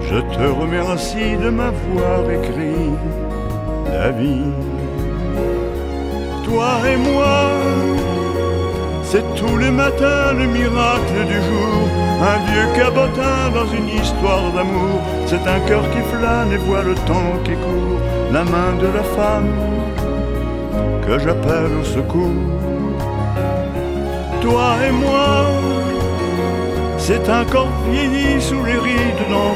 Je te remercie de m'avoir écrit la vie. Toi et moi, c'est tous les matins le miracle du jour. Un vieux cabotin dans une histoire d'amour. C'est un cœur qui flâne et voit le temps qui court. La main de la femme que j'appelle au secours. Toi et moi, c'est un corps vieilli sous les rides d'un